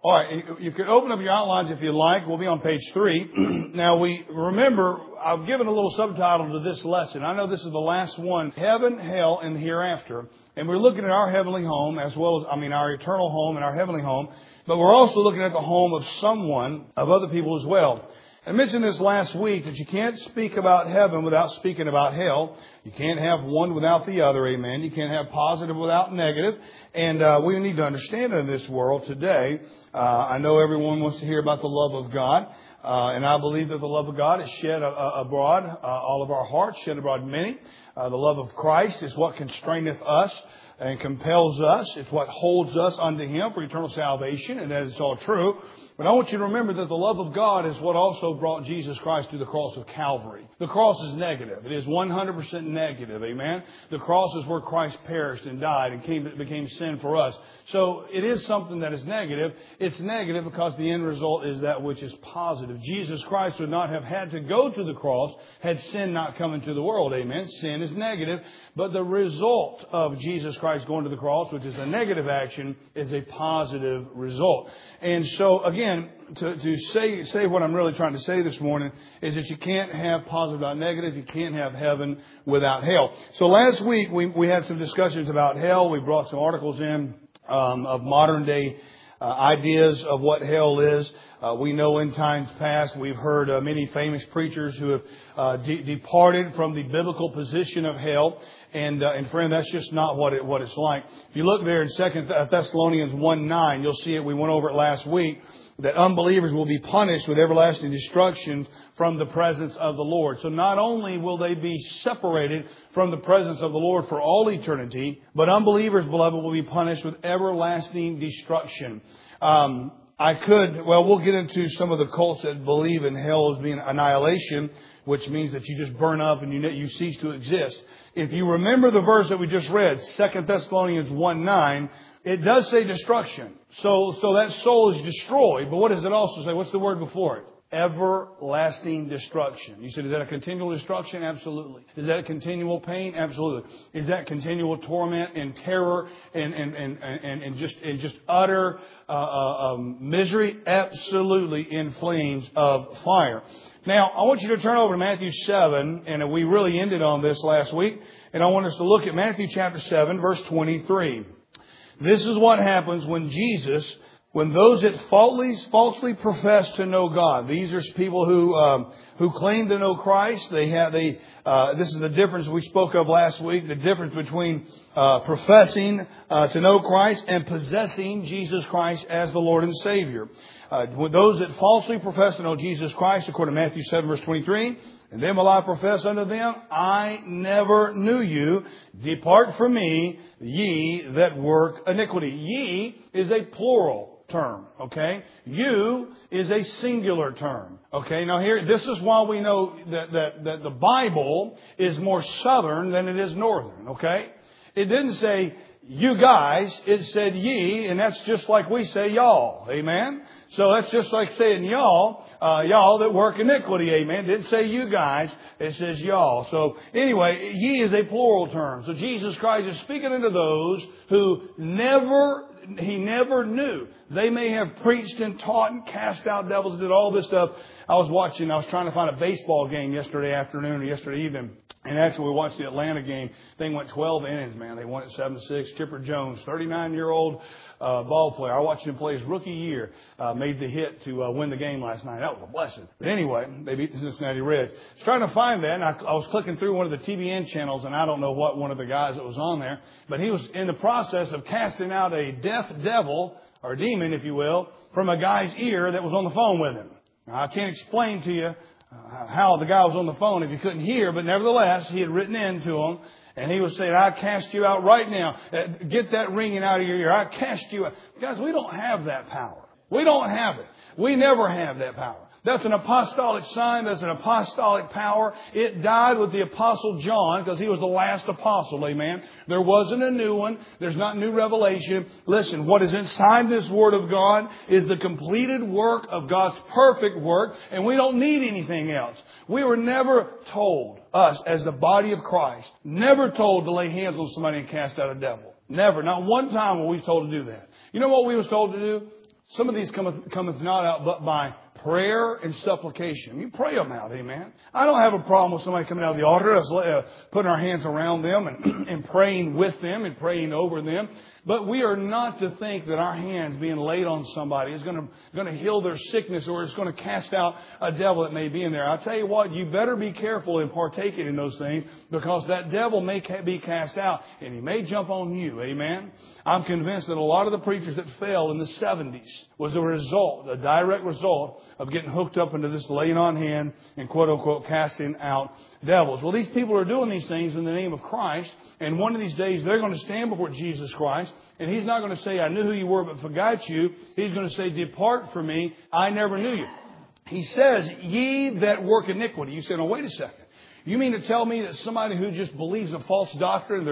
All right, you can open up your outlines if you like. We'll be on page 3. Now, I've given a little subtitle to this lesson. I know this is the last one, Heaven, Hell, and Hereafter. And we're looking at our heavenly home as well as, our eternal home and our heavenly home. But we're also looking at the home of other people as well. I mentioned this last week that you can't speak about heaven without speaking about hell. You can't have one without the other, amen. You can't have positive without negative. And we need to understand in this world today, I know everyone wants to hear about the love of God. And I believe that the love of God is shed abroad, all of our hearts, shed abroad many. The love of Christ is what constraineth us and compels us. It's what holds us unto Him for eternal salvation, and that is all true. But I want you to remember that the love of God is what also brought Jesus Christ to the cross of Calvary. The cross is negative. It is 100% negative. Amen. The cross is where Christ perished and died and became sin for us. So it is something that is negative. It's negative because the end result is that which is positive. Jesus Christ would not have had to go to the cross had sin not come into the world. Amen. Sin is negative. But the result of Jesus Christ going to the cross, which is a negative action, is a positive result. And so, again, to say what I'm really trying to say this morning is that you can't have positive without negative. You can't have heaven without hell. So last week we had some discussions about hell. We brought some articles in of modern day ideas of what hell is. We know in times past we've heard many famous preachers who have departed from the biblical position of hell. And friend, that's just not what it's like. If you look there in 2 Thessalonians 1:9, you'll see it. We went over it last week. That unbelievers will be punished with everlasting destruction from the presence of the Lord. So not only will they be separated from the presence of the Lord for all eternity, but unbelievers, beloved, will be punished with everlasting destruction. We'll get into some of the cults that believe in hell as being annihilation, which means that you just burn up and you cease to exist. If you remember the verse that we just read, 2 Thessalonians 1:9, it does say destruction. So that soul is destroyed. But what does it also say? What's the word before it? Everlasting destruction. You said, is that a continual destruction? Absolutely. Is that a continual pain? Absolutely. Is that continual torment and terror and just utter misery? Absolutely, in flames of fire. Now, I want you to turn over to Matthew 7, and we really ended on this last week. And I want us to look at Matthew chapter 7, verse 23. This is what happens when those that falsely profess to know God. These are people who claim to know Christ. This is the difference we spoke of last week. The difference between professing to know Christ and possessing Jesus Christ as the Lord and Savior. Those that falsely profess to know Jesus Christ, according to Matthew 7, verse 23. And then will I profess unto them, I never knew you. Depart from me, ye that work iniquity. Ye is a plural term, okay? You is a singular term, okay? Now here, this is why we know that the Bible is more southern than it is northern, okay? It didn't say you guys, it said ye, and that's just like we say y'all, amen? So that's just like saying y'all that work iniquity, amen. It didn't say you guys, it says y'all. So anyway, ye is a plural term. So Jesus Christ is speaking into those who He never knew. They may have preached and taught and cast out devils and did all this stuff. I was trying to find a baseball game yesterday afternoon or yesterday evening. And actually, we watched the Atlanta game. Thing went 12 innings, man. They won it 7-6. Chipper Jones, 39-year-old ball player. I watched him play his rookie year. Made the hit to win the game last night. That was a blessing. But anyway, they beat the Cincinnati Reds. I was trying to find that, and I was clicking through one of the TBN channels, and I don't know what one of the guys that was on there. But he was in the process of casting out a deaf devil, or demon, if you will, from a guy's ear that was on the phone with him. Now, I can't explain to you how the guy was on the phone if you couldn't hear, but nevertheless, he had written into him, and he was saying, I cast you out right now. Get that ringing out of your ear. I cast you out. Guys, we don't have that power. We don't have it. We never have that power. That's an apostolic sign. That's an apostolic power. It died with the Apostle John because he was the last apostle. Amen. There wasn't a new one. There's not new revelation. Listen, what is inside this Word of God is the completed work of God's perfect work, and we don't need anything else. We were never told, us as the body of Christ, never told to lay hands on somebody and cast out a devil. Never. Not one time were we told to do that. You know what we was told to do? Some of these cometh not out but by prayer and supplication. You pray them out, amen. I don't have a problem with somebody coming out of the altar, us putting our hands around them and praying with them and praying over them. But we are not to think that our hands being laid on somebody is going to heal their sickness or it's going to cast out a devil that may be in there. I'll tell you what, you better be careful in partaking in those things because that devil may be cast out and he may jump on you. Amen. I'm convinced that a lot of the preachers that fell in the 70s was a direct result of getting hooked up into this laying on hand and quote unquote casting out devils. Well, these people are doing these things in the name of Christ. And one of these days they're going to stand before Jesus Christ. And He's not going to say, I knew who you were but forgot you. He's going to say, depart from me. I never knew you. He says, ye that work iniquity. You say, no, wait a second. You mean to tell me that somebody who just believes a false doctrine,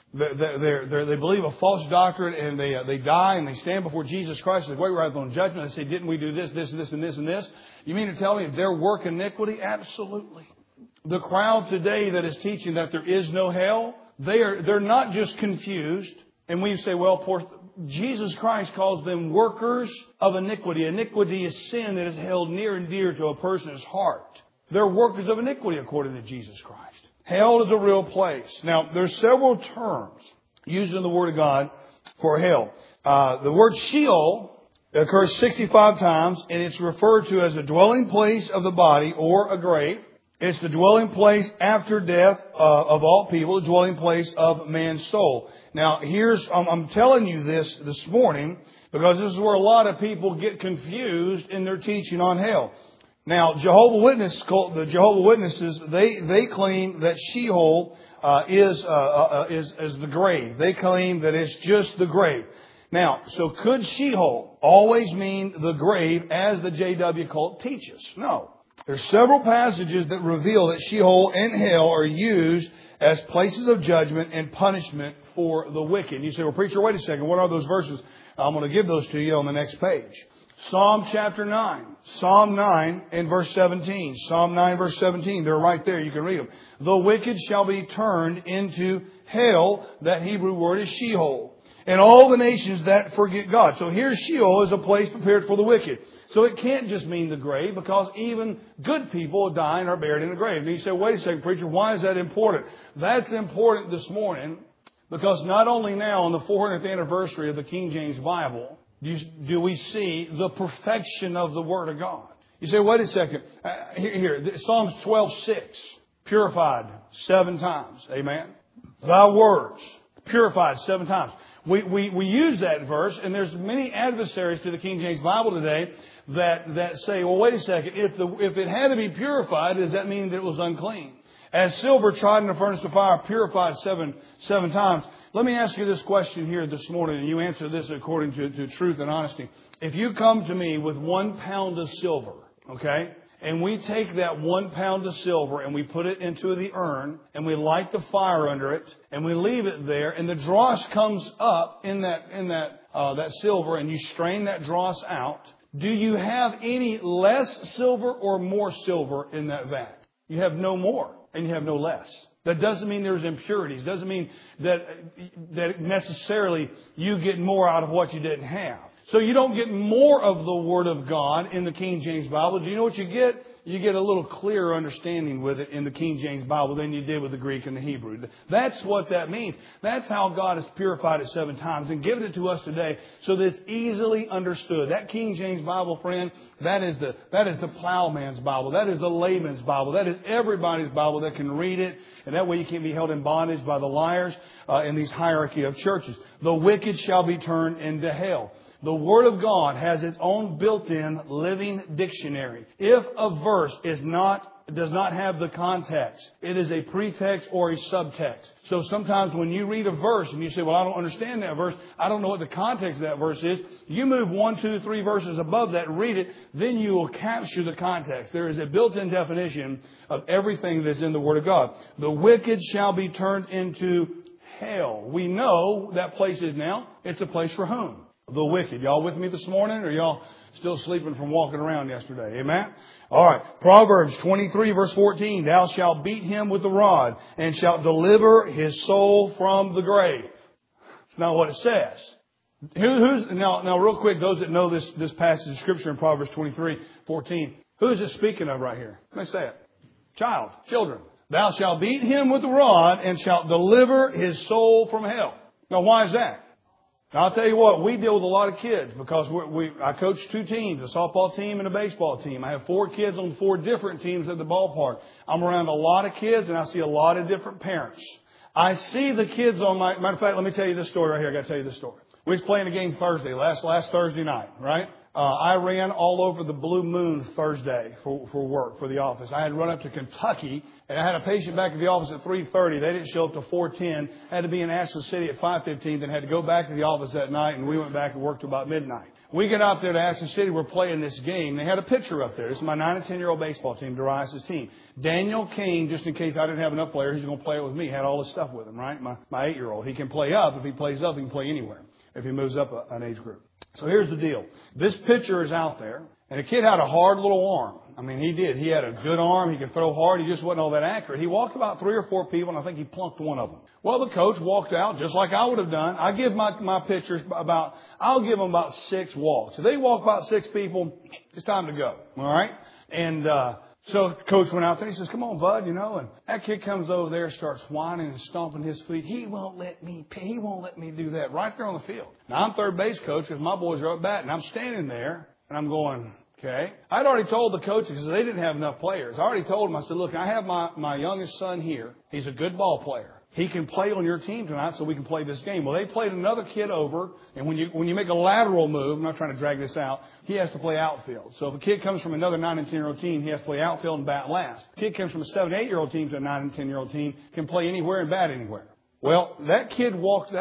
they believe a false doctrine and they die and they stand before Jesus Christ and they wait right on judgment and say, didn't we do this, this, this, and this, and this? You mean to tell me their work iniquity? Absolutely. The crowd today that is teaching that there is no hell, they're not just confused. And we say, well, poor, Jesus Christ calls them workers of iniquity. Iniquity is sin that is held near and dear to a person's heart. They're workers of iniquity according to Jesus Christ. Hell is a real place. Now, there's several terms used in the Word of God for hell. The word Sheol occurs 65 times, and it's referred to as a dwelling place of the body or a grave. It's the dwelling place after death of all people, the dwelling place of man's soul. Now, I'm telling you this morning because this is where a lot of people get confused in their teaching on hell. Now, the Jehovah's Witnesses, they claim that Sheol is the grave. They claim that it's just the grave. Now, so could Sheol always mean the grave as the JW cult teaches? No. There's several passages that reveal that Sheol and hell are used as places of judgment and punishment for the wicked. You say, well, preacher, wait a second. What are those verses? I'm going to give those to you on the next page. Psalm chapter 9. Psalm 9 and verse 17. Psalm 9 verse 17. They're right there. You can read them. The wicked shall be turned into hell. That Hebrew word is Sheol. And all the nations that forget God. So here Sheol is a place prepared for the wicked. So it can't just mean the grave because even good people die and are buried in the grave. And you say, wait a second, preacher, why is that important? That's important this morning because not only now on the 400th anniversary of the King James Bible do we see the perfection of the Word of God. You say, wait a second. Here, Psalms 12:6, purified 7 times. Amen. Thy words, purified 7 times. We use that verse, and there's many adversaries to the King James Bible today that say, well, wait a second, if it had to be purified, does that mean that it was unclean? As silver tried in the furnace of fire, purified seven times. Let me ask you this question here this morning, and you answer this according to truth and honesty. If you come to me with 1 pound of silver, okay, and we take that 1 pound of silver and we put it into the urn and we light the fire under it and we leave it there and the dross comes up in that silver and you strain that dross out, do you have any less silver or more silver in that vat? You have no more and you have no less. That doesn't mean there's impurities. Doesn't mean that necessarily you get more out of what you didn't have. So you don't get more of the Word of God in the King James Bible. Do you know what you get? You get a little clearer understanding with it in the King James Bible than you did with the Greek and the Hebrew. That's what that means. That's how God has purified it 7 times and given it to us today so that it's easily understood. That King James Bible, friend, that is the plowman's Bible. That is the layman's Bible. That is everybody's Bible that can read it. And that way you can't be held in bondage by the liars in these hierarchy of churches. The wicked shall be turned into hell. The Word of God has its own built-in living dictionary. If a verse does not have the context, it is a pretext or a subtext. So sometimes when you read a verse and you say, well, I don't understand that verse, I don't know what the context of that verse is, you move 1, 2, 3 verses above that, read it, then you will capture the context. There is a built-in definition of everything that's in the Word of God. The wicked shall be turned into hell. We know that place is now. It's a place for whom? The wicked. Y'all with me this morning, or y'all still sleeping from walking around yesterday? Amen? All right. Proverbs 23 verse 14. Thou shalt beat him with the rod and shalt deliver his soul from the grave. It's not what it says. Now, real quick, those that know this passage of Scripture in Proverbs 23:14, who is it speaking of right here? Let me say it. Child, children. Thou shalt beat him with the rod and shalt deliver his soul from hell. Now, why is that? Now, I'll tell you what, we deal with a lot of kids because I coach 2 teams, a softball team and a baseball team. I have 4 kids on 4 different teams at the ballpark. I'm around a lot of kids and I see a lot of different parents. I see the kids on matter of fact, let me tell you this story right here. I got to tell you this story. We was playing a game Thursday, last Thursday night, right? I ran all over the Blue Moon Thursday for work, for the office. I had run up to Kentucky, and I had a patient back at the office at 3:30. They didn't show up till 4:10. Had to be in Ashland City at 5:15, then had to go back to the office that night, and we went back and worked till about midnight. We get out there to Ashland City. We're playing this game. They had a picture up there. This is my 9 and 10-year-old baseball team, Darius' team. Daniel Kane, just in case I didn't have enough players, he's going to play it with me. Had all this stuff with him, right? My 8-year-old. He can play up. If he plays up, he can play anywhere if he moves up an age group. So here's the deal. This pitcher is out there, and the kid had a hard little arm. I mean, he did. He had a good arm. He could throw hard. He just wasn't all that accurate. He walked about 3 or 4 people, and I think he plunked one of them. Well, the coach walked out just like I would have done. I give my pitchers I'll give them about 6 walks. If they walk about 6 people, it's time to go. All right? And so coach went out there. He says, "Come on, bud," and that kid comes over there, starts whining and stomping his feet. He won't let me do that right there on the field. Now, I'm third base coach because my boys are up batting. I'm standing there, and I'm going, okay. I'd already told the coaches because they didn't have enough players. I already told them, I said, "Look, I have my youngest son here. He's a good ball player. He can play on your team tonight so we can play this game." Well, they played another kid over, and when you make a lateral move, I'm not trying to drag this out, he has to play outfield. So if a kid comes from another 9 and 10-year-old team, he has to play outfield and bat last. If a kid comes from a 7 and 8-year-old team to a 9 and 10-year-old team, can play anywhere and bat anywhere. Well, that kid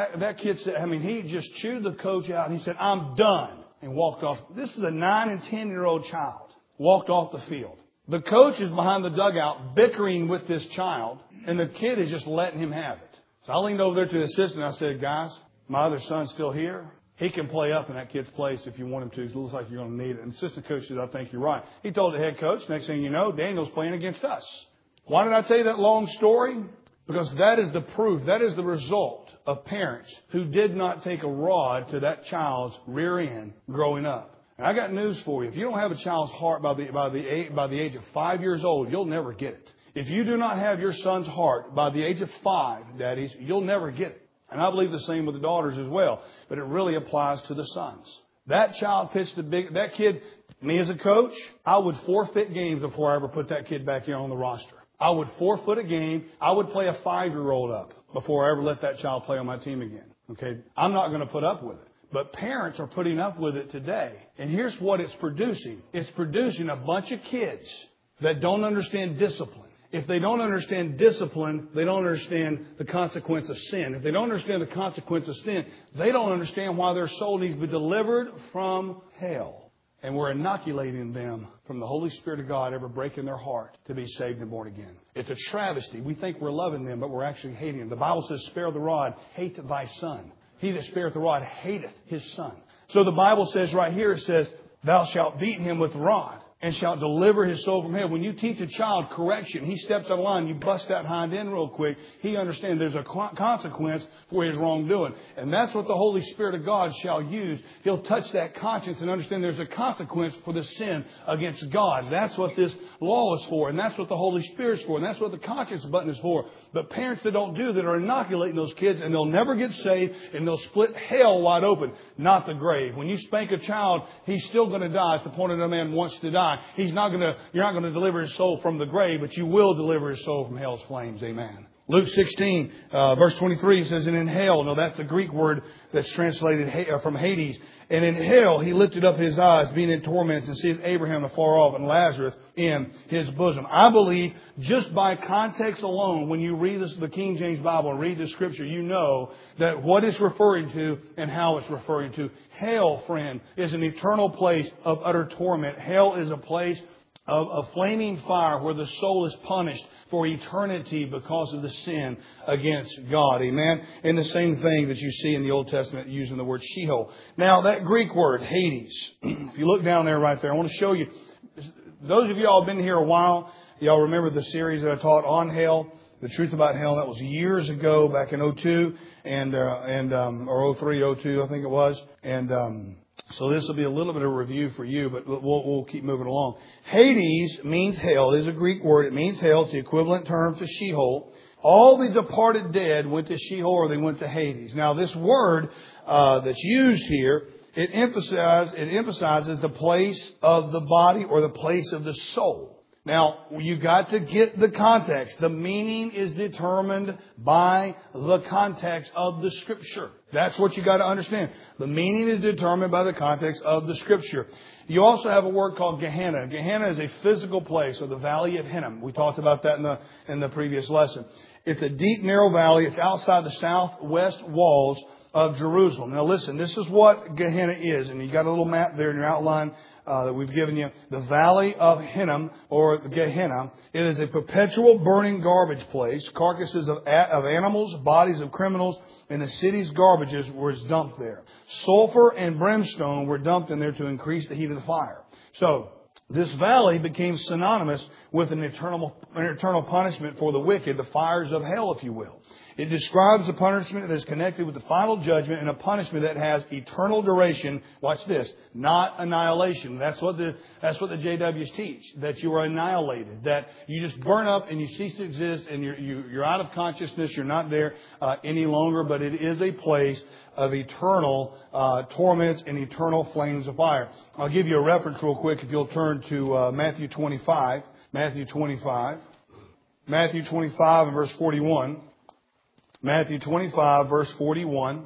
said, he just chewed the coach out, and he said, "I'm done," and walked off. This is a 9 and 10-year-old child. Walked off the field. The coach is behind the dugout bickering with this child, and the kid is just letting him have it. So I leaned over there to the assistant and I said, "Guys, my other son's still here. He can play up in that kid's place if you want him to. It looks like you're going to need it." And the assistant coach said, "I think you're right." He told the head coach, next thing you know, Daniel's playing against us. Why did I tell you that long story? Because that is the proof. That is the result of parents who did not take a rod to that child's rear end growing up. And I got news for you. If you don't have a child's heart by the age of 5 years old, you'll never get it. If you do not have your son's heart by the age of 5, daddies, you'll never get it. And I believe the same with the daughters as well. But it really applies to the sons. That child pitched that kid, me as a coach, I would forfeit games before I ever put that kid back here on the roster. I would forfeit a game. I would play a 5-year-old up before I ever let that child play on my team again. Okay? I'm not going to put up with it. But parents are putting up with it today. And here's what it's producing. It's producing a bunch of kids that don't understand discipline. If they don't understand discipline, they don't understand the consequence of sin. If they don't understand the consequence of sin, they don't understand why their soul needs to be delivered from hell. And we're inoculating them from the Holy Spirit of God ever breaking their heart to be saved and born again. It's a travesty. We think we're loving them, but we're actually hating them. The Bible says, "Spare the rod, hate thy son. He that spareth the rod hateth his son." So the Bible says right here, it says, "Thou shalt beat him with the rod and shalt deliver his soul from hell." When you teach a child correction, he steps out of line, you bust that hind end real quick. He understands there's a consequence for his wrongdoing. And that's what the Holy Spirit of God shall use. He'll touch that conscience and understand there's a consequence for the sin against God. That's what this law is for. And that's what the Holy Spirit is for. And that's what the conscience button is for. But parents that don't do that are inoculating those kids, and they'll never get saved, and they'll split hell wide open, not the grave. When you spank a child, he's still going to die. It's the point that a man wants to die. You're not going to deliver his soul from the grave, but you will deliver his soul from hell's flames. Amen. Luke 16, verse 23 says, "And in hell," no, that's the Greek word that's translated from Hades. "And in hell he lifted up his eyes, being in torments, and seeth Abraham afar off and Lazarus in his bosom." I believe just by context alone, when you read the King James Bible and read the Scripture, you know that what it's referring to and how it's referring to. Hell, friend, is an eternal place of utter torment. Hell is a place of flaming fire where the soul is punished for eternity because of the sin against God. Amen. And the same thing that you see in the Old Testament using the word Sheol. Now, that Greek word, Hades, if you look down there right there, I want to show you. Those of y'all have been here a while, y'all remember the series that I taught on hell, the truth about hell. That was years ago, back in 2002. or 03, 02, I think it was. So this will be a little bit of a review for you, but we'll keep moving along. Hades means hell. It is a Greek word. It means hell. It's the equivalent term to Sheol. All the departed dead went to Sheol or they went to Hades. Now this word that's used here, it emphasizes the place of the body or the place of the soul. Now, you got to get the context. The meaning is determined by the context of the Scripture. That's what you got to understand. The meaning is determined by the context of the Scripture. You also have a word called Gehenna. Gehenna is a physical place, or the Valley of Hinnom. We talked about that in the previous lesson. It's a deep, narrow valley. It's outside the southwest walls of Jerusalem. Now listen, this is what Gehenna is. And you got a little map there in your outline that we've given you. The Valley of Hinnom, or Gehenna. It is a perpetual burning garbage place. Carcasses of animals, bodies of criminals, and the city's garbages were dumped there. Sulfur and brimstone were dumped in there to increase the heat of the fire. So, this valley became synonymous with an eternal punishment for the wicked, the fires of hell, if you will. It describes a punishment that is connected with the final judgment and a punishment that has eternal duration. Watch this. Not annihilation. That's what the JWs teach. That you are annihilated. That you just burn up and you cease to exist and you're out of consciousness. You're not there any longer. But it is a place of eternal torments and eternal flames of fire. I'll give you a reference real quick if you'll turn to Matthew 25. Matthew 25. Matthew 25 and verse 41. Matthew 25, verse 41.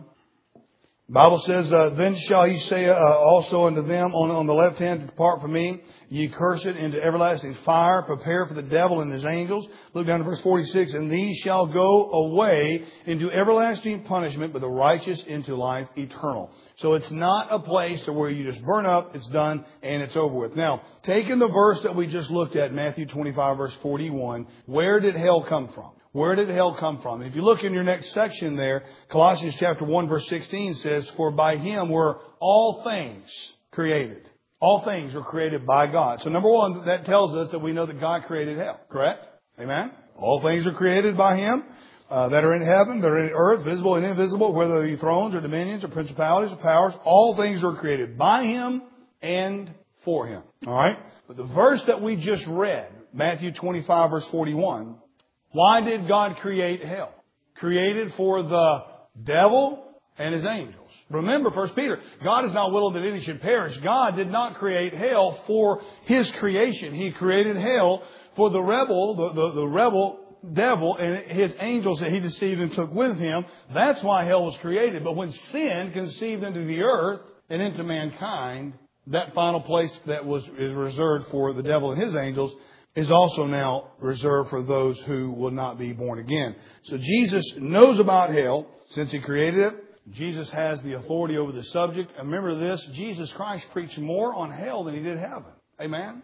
The Bible says, Then shall he say also unto them on the left hand, Depart from me, ye cursed, into everlasting fire, prepare for the devil and his angels. Look down to verse 46. And these shall go away into everlasting punishment, but the righteous into life eternal. So it's not a place where you just burn up, it's done, and it's over with. Now, taking the verse that we just looked at, Matthew 25, verse 41, where did hell come from? Where did hell come from? If you look in your next section there, Colossians chapter 1 verse 16 says, For by Him were all things created. All things were created by God. So number one, that tells us that we know that God created hell. Correct? Amen? All things are created by Him that are in heaven, that are in earth, visible and invisible, whether they be thrones or dominions or principalities or powers. All things are created by Him and for Him. All right? But the verse that we just read, Matthew 25 verse 41, why did God create hell? Created for the devil and his angels. Remember, 1 Peter, God is not willing that any should perish. God did not create hell for His creation. He created hell for the rebel, the rebel devil and his angels that he deceived and took with him. That's why hell was created. But when sin conceived into the earth and into mankind, that final place that is reserved for the devil and his angels is also now reserved for those who will not be born again. So Jesus knows about hell since He created it. Jesus has the authority over the subject. And remember this, Jesus Christ preached more on hell than He did heaven. Amen?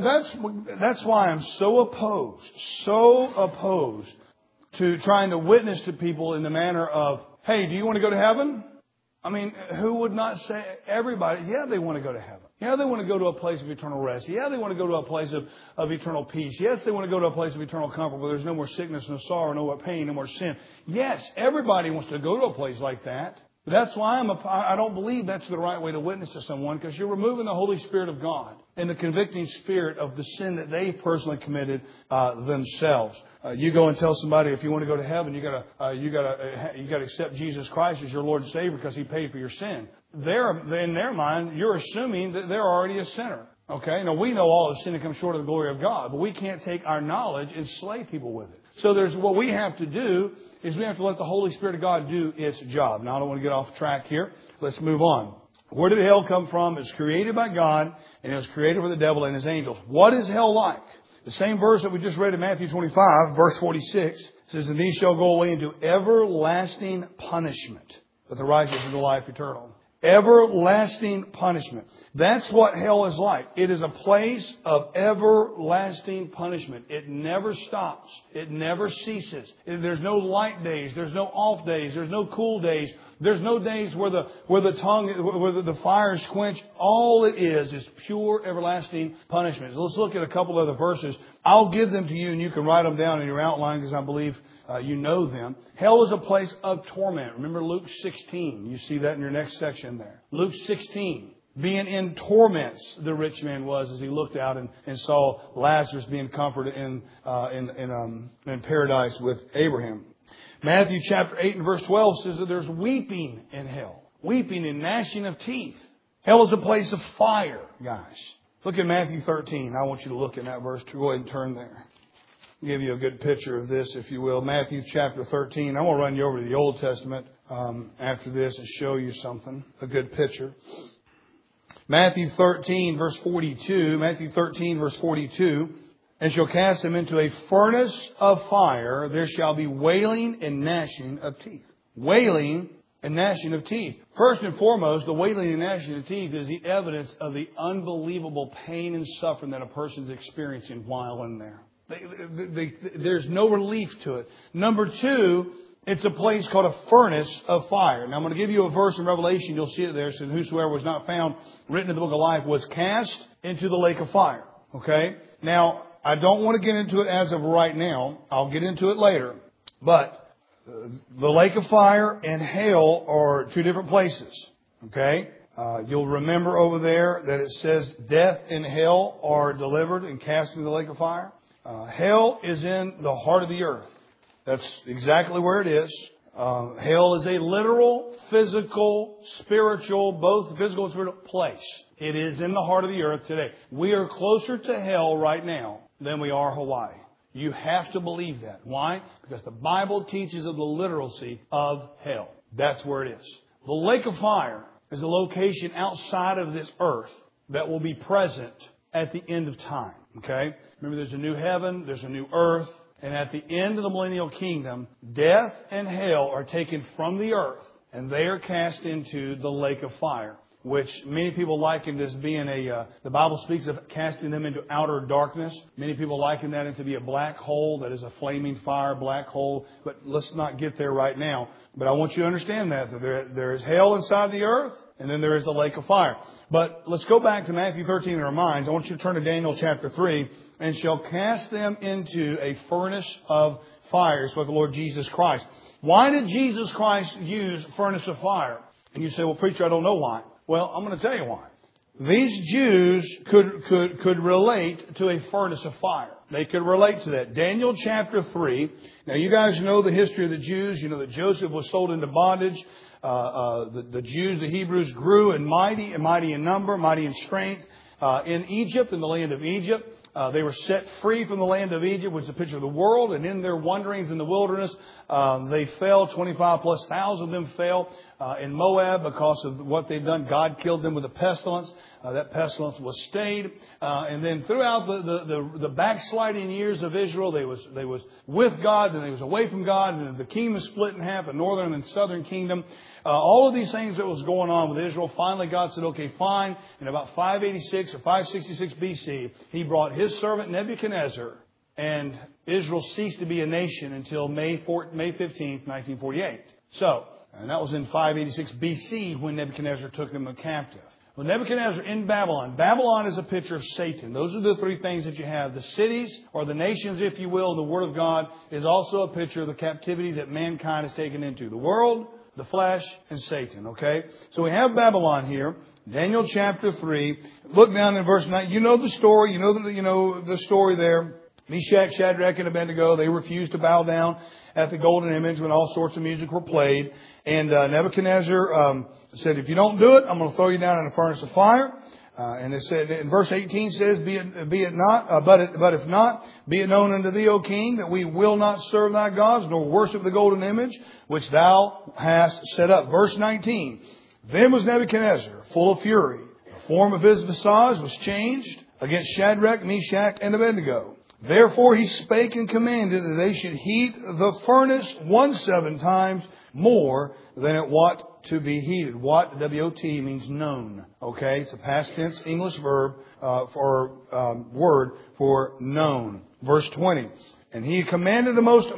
That's why I'm so opposed to trying to witness to people in the manner of, hey, do you want to go to heaven? I mean, who would not say, everybody, yeah, they want to go to heaven. Yeah, they want to go to a place of eternal rest. Yeah, they want to go to a place of eternal peace. Yes, they want to go to a place of eternal comfort where there's no more sickness, no sorrow, no more pain, no more sin. Yes, everybody wants to go to a place like that. But that's why I don't believe that's the right way to witness to someone, because you're removing the Holy Spirit of God and the convicting spirit of the sin that they personally committed themselves. You go and tell somebody if you want to go to heaven, you gotta accept Jesus Christ as your Lord and Savior because He paid for your sin. In their mind, you're assuming that they're already a sinner. Okay? Now we know all the sin that comes short of the glory of God, but we can't take our knowledge and slay people with it. So what we have to do is we have to let the Holy Spirit of God do its job. Now I don't want to get off track here. Let's move on. Where did hell come from? It was created by God, and it was created for the devil and his angels. What is hell like? The same verse that we just read in Matthew 25, verse 46, says, And these shall go away into everlasting punishment, but the righteous into life eternal. Everlasting punishment. That's what hell is like. It is a place of everlasting punishment. It never stops. It never ceases. There's no light days. There's no off days. There's no cool days. There's no days where the fire is quenched. All it is pure everlasting punishment. So let's look at a couple other verses I'll give them to you and you can write them down in your outline because I believe you know them. Hell is a place of torment. Remember Luke 16. You see that in your next section there. Luke 16. Being in torments, the rich man was as he looked out and saw Lazarus being comforted in paradise with Abraham. Matthew chapter 8 and verse 12 says that there's weeping in hell. Weeping and gnashing of teeth. Hell is a place of fire, guys. Look at Matthew 13. I want you to look at that verse. Go ahead and turn there. I'll give you a good picture of this, if you will. Matthew chapter 13. I'm going to run you over to the Old Testament after this and show you something. A good picture. Matthew 13 verse 42. Matthew 13 verse 42. And shall cast him into a furnace of fire. There shall be wailing and gnashing of teeth. Wailing and gnashing of teeth. First and foremost, the wailing and gnashing of teeth is the evidence of the unbelievable pain and suffering that a person's experiencing while in there. There's no relief to it. Number two, it's a place called a furnace of fire. Now I'm going to give you a verse in Revelation. You'll see it there. It says, whosoever was not found written in the book of life was cast into the lake of fire. Okay? Now, I don't want to get into it as of right now. I'll get into it later. But the lake of fire and hell are two different places. Okay? You'll remember over there that it says death and hell are delivered and cast into the lake of fire. Hell is in the heart of the earth. That's exactly where it is. Hell is a literal, physical, spiritual, both physical and spiritual place. It is in the heart of the earth today. We are closer to hell right now than we are Hawaii. You have to believe that. Why? Because the Bible teaches of the literacy of hell. That's where it is. The lake of fire is a location outside of this earth that will be present at the end of time. Okay? Remember, there's a new heaven, there's a new earth. And at the end of the millennial kingdom, death and hell are taken from the earth and they are cast into the lake of fire, which many people liken as being the Bible speaks of casting them into outer darkness. Many people liken that into be a black hole that is a flaming fire, black hole. But let's not get there right now. But I want you to understand that there is hell inside the earth and then there is the lake of fire. But let's go back to Matthew 13 in our minds. I want you to turn to Daniel chapter 3. And shall cast them into a furnace of fire, is what the Lord Jesus Christ. Why did Jesus Christ use furnace of fire? And you say, well, preacher, I don't know why. Well, I'm going to tell you why. These Jews could relate to a furnace of fire. They could relate to that. Daniel chapter 3. Now, you guys know the history of the Jews. You know that Joseph was sold into bondage. The Jews, the Hebrews, grew in mighty in number, mighty in strength in Egypt, in the land of Egypt. They were set free from the land of Egypt, which is a picture of the world. And in their wanderings in the wilderness, they fell. 25+ thousand of them fell in Moab because of what they've done. God killed them with a pestilence. That pestilence was stayed. And then throughout the backsliding years of Israel, they was with God, then they was away from God, and the kingdom was split in half, the northern and southern kingdom. All of these things that was going on with Israel, finally God said, okay, fine. In about 586 or 566 BC, He brought His servant Nebuchadnezzar, and Israel ceased to be a nation until May 15th, 1948. So, and that was in 586 BC when Nebuchadnezzar took them captive. Well, Nebuchadnezzar in Babylon. Babylon is a picture of Satan. Those are the three things that you have. The cities, or the nations, if you will, the Word of God is also a picture of the captivity that mankind is taken into. The world, the flesh, and Satan. Okay? So we have Babylon here. Daniel chapter 3. Look down in verse 9. You know the story. You know the story there. Meshach, Shadrach, and Abednego, they refused to bow down at the golden image when all sorts of music were played. And Nebuchadnezzar said, if you don't do it, I'm going to throw you down in a furnace of fire. And it said in verse 18 says, be it not, but if not, be it known unto thee, O king, that we will not serve thy gods, nor worship the golden image which thou hast set up. Verse 19. Then was Nebuchadnezzar full of fury. The form of his visage was changed against Shadrach, Meshach, and Abednego. Therefore he spake and commanded that they should heat the furnace 17 times more than it wot to be heated. What, W-O-T, means known. Okay, it's a past tense English verb word for known. Verse 20. And he commanded the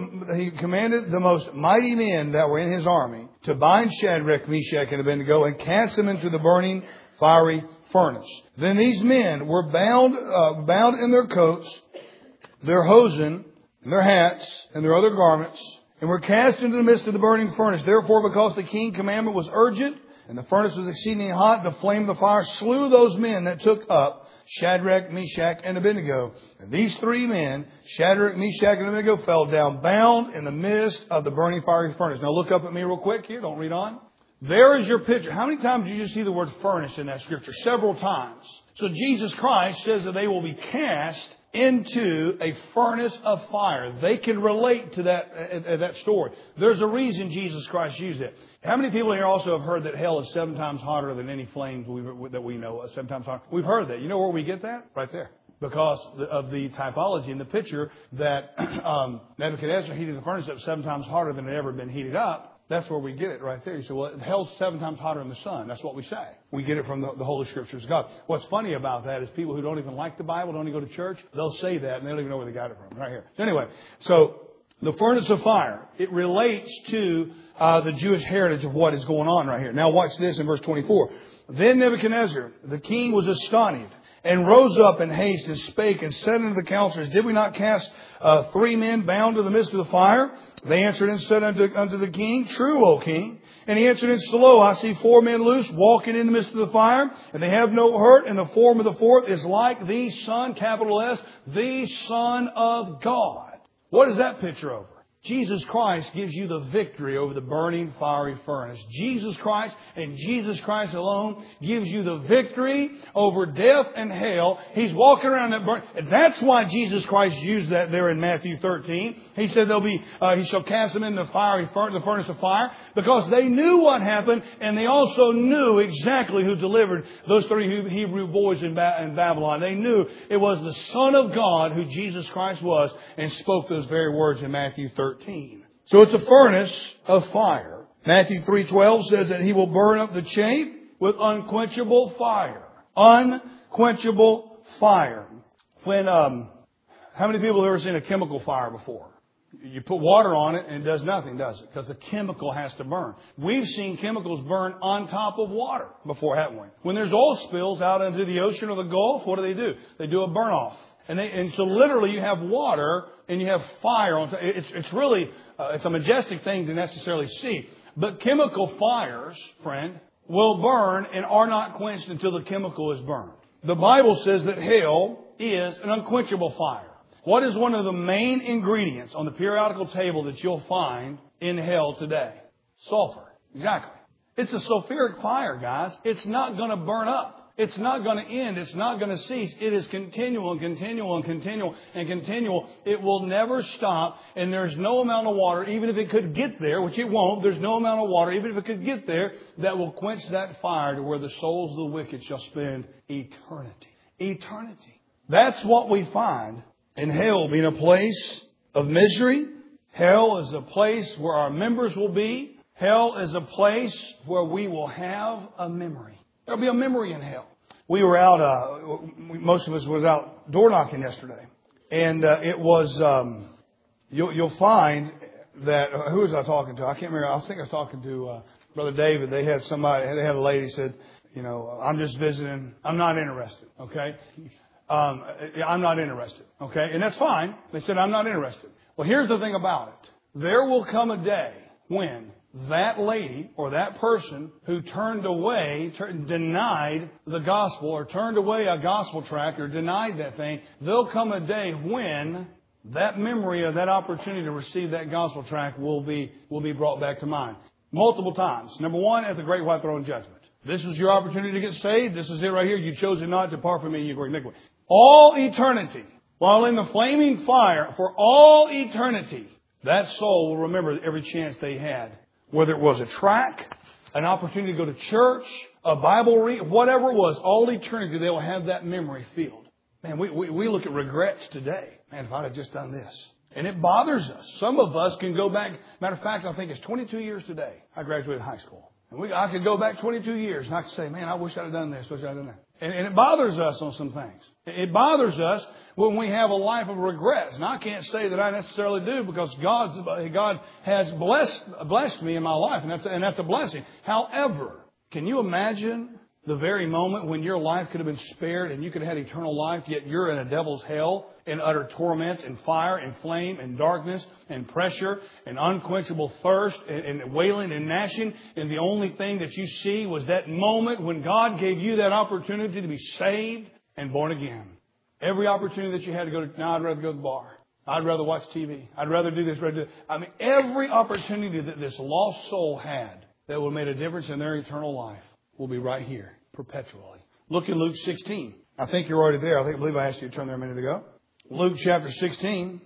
most mighty men that were in his army to bind Shadrach, Meshach, and Abednego and cast them into the burning fiery furnace. Then these men were bound in their coats. their hosen, and their hats, and their other garments, and were cast into the midst of the burning furnace. Therefore, because the king's commandment was urgent, and the furnace was exceedingly hot, the flame of the fire slew those men that took up Shadrach, Meshach, and Abednego. And these three men, Shadrach, Meshach, and Abednego, fell down bound in the midst of the burning fiery furnace. Now look up at me real quick here. Don't read on. There is your picture. How many times did you see the word furnace in that scripture? Several times. So Jesus Christ says that they will be cast into a furnace of fire. They can relate to that story. There's a reason Jesus Christ used it. How many people here also have heard that hell is 7 times hotter than any flames that we know of? 7 times hotter. We've heard that. You know where we get that? Right there. Because of the typology in the picture that Nebuchadnezzar heated the furnace up 7 times hotter than it had ever been heated up. That's where we get it right there. You say, well, hell's 7 times hotter than the sun. That's what we say. We get it from the Holy Scriptures of God. What's funny about that is people who don't even like the Bible, don't even go to church, they'll say that and they don't even know where they got it from. Right here. So anyway, the furnace of fire, it relates to the Jewish heritage of what is going on right here. Now watch this in verse 24. Then Nebuchadnezzar, the king, was astonished, and rose up in haste, and spake, and said unto the counselors, Did we not cast 3 men bound to the midst of the fire? They answered and said unto the king, True, O king. And he answered and said, Lo, I see 4 men loose, walking in the midst of the fire, and they have no hurt, and the form of the fourth is like the Son, capital S, the Son of God. What is that picture over? Jesus Christ gives you the victory over the burning fiery furnace. Jesus Christ and Jesus Christ alone gives you the victory over death and hell. He's walking around that burn. That's why Jesus Christ used that there in Matthew 13. He said he shall cast them in the furnace of fire, because they knew what happened, and they also knew exactly who delivered those 3 Hebrew boys in Babylon. They knew it was the Son of God who Jesus Christ was, and spoke those very words in Matthew 13. So it's a furnace of fire. Matthew 3:12 says that He will burn up the chaff with unquenchable fire. Unquenchable fire. When how many people have ever seen a chemical fire before? You put water on it and it does nothing, does it? Because the chemical has to burn. We've seen chemicals burn on top of water before, haven't we? When there's oil spills out into the ocean or the Gulf, what do? They do a burn off. And so literally you have water and you have fire on top. It's really, it's a majestic thing to necessarily see. But chemical fires, friend, will burn and are not quenched until the chemical is burned. The Bible says that hell is an unquenchable fire. What is one of the main ingredients on the periodical table that you'll find in hell today? Sulfur. Exactly. It's a sulfuric fire, guys. It's not going to burn up. It's not going to end. It's not going to cease. It is continual and continual and continual and continual. It will never stop. And there's no amount of water, even if it could get there, which it won't. There's no amount of water, even if it could get there, that will quench that fire to where the souls of the wicked shall spend eternity. Eternity. That's what we find in hell, being a place of misery. Hell is a place where our members will be. Hell is a place where we will have a memory. There'll be a memory in hell. We were out, most of us was out door knocking yesterday. And it was, you'll find that, who was I talking to? I can't remember. I think I was talking to Brother David. They had a lady said, I'm just visiting. I'm not interested. Okay. I'm not interested. Okay. And that's fine. They said, I'm not interested. Well, here's the thing about it. There will come a day when that lady or that person who denied the gospel, or turned away a gospel tract, or denied that thing, there'll come a day when that memory of that opportunity to receive that gospel tract will be brought back to mind. Multiple times. Number one, at the great white throne judgment. This was your opportunity to get saved. This is it right here. You chose it not. Depart from me, you great iniquity. All eternity, while in the flaming fire, for all eternity, that soul will remember every chance they had. Whether it was a tract, an opportunity to go to church, a Bible read, whatever it was, all eternity they will have that memory filled. Man, we look at regrets today. Man, if I'd have just done this. And it bothers us. Some of us can go back. Matter of fact, I think it's 22 years today. I graduated high school. And I could go back 22 years and I could say, man, I wish I'd have done this, wish I'd have done that. And it bothers us on some things. It bothers us when we have a life of regrets. And I can't say that I necessarily do, because God has blessed me in my life, and that's a blessing. However, can you imagine The very moment when your life could have been spared and you could have had eternal life, yet you're in a devil's hell, in utter torments and fire and flame and darkness and pressure and unquenchable thirst and wailing and gnashing. And the only thing that you see was that moment when God gave you that opportunity to be saved and born again. Every opportunity that you had to go to, now I'd rather go to the bar. I'd rather watch TV. I'd rather do this. Every opportunity that this lost soul had that would have made a difference in their eternal life will be right here, perpetually. Look in Luke 16. I think you're already there. I believe I asked you to turn there a minute ago. Luke chapter 16.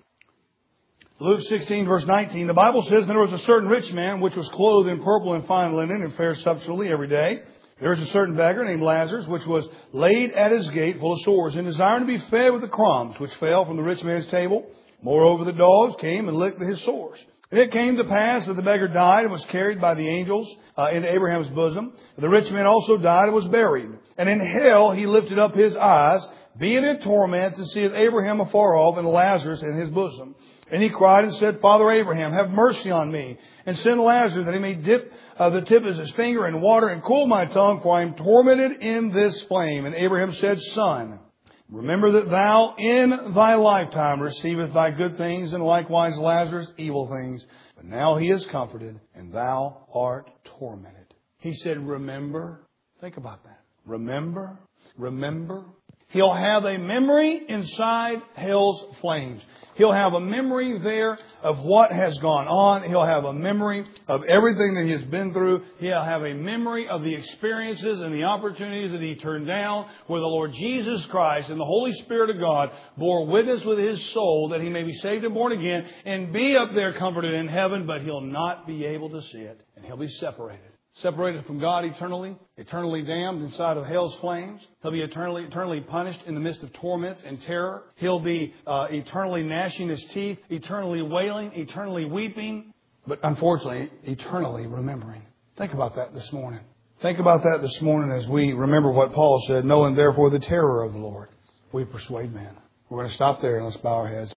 Luke 16 verse 19. The Bible says, there was a certain rich man which was clothed in purple and fine linen and fared sumptuously every day. There was a certain beggar named Lazarus which was laid at his gate full of sores and desiring to be fed with the crumbs which fell from the rich man's table. Moreover, the dogs came and licked his sores. And it came to pass that the beggar died and was carried by the angels into Abraham's bosom. The rich man also died and was buried. And in hell he lifted up his eyes, being in torments, and seeth Abraham afar off and Lazarus in his bosom. And he cried and said, Father Abraham, have mercy on me, and send Lazarus that he may dip the tip of his finger in water and cool my tongue, for I am tormented in this flame. And Abraham said, Son, remember that thou in thy lifetime receivest thy good things, and likewise Lazarus evil things. But now he is comforted, and thou art tormented. He said, remember. Think about that. Remember. Remember. He'll have a memory inside hell's flames. He'll have a memory there of what has gone on. He'll have a memory of everything that he has been through. He'll have a memory of the experiences and the opportunities that he turned down, where the Lord Jesus Christ and the Holy Spirit of God bore witness with his soul that he may be saved and born again and be up there comforted in heaven, but he'll not be able to see it. And he'll be separated. Separated from God eternally, eternally damned inside of hell's flames. He'll be eternally punished in the midst of torments and terror. He'll be eternally gnashing his teeth, eternally wailing, eternally weeping, but unfortunately, eternally remembering. Think about that this morning. Think about that this morning as we remember what Paul said, knowing therefore the terror of the Lord, we persuade men. We're going to stop there and let's bow our heads.